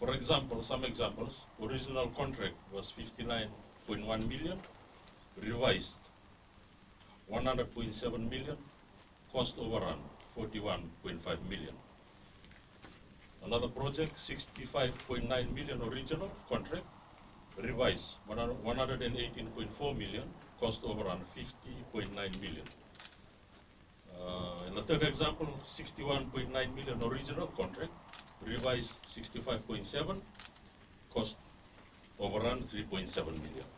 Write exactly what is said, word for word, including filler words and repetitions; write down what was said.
For example, some examples, original contract was fifty-nine point one million, revised one hundred point seven million, cost overrun forty-one point five million. Another project, sixty-five point nine million original contract, revised one hundred eighteen point four million, cost overrun fifty point nine million. Uh, in the third example, sixty-one point nine million original contract, revised sixty-five point seven, cost overrun three point seven million.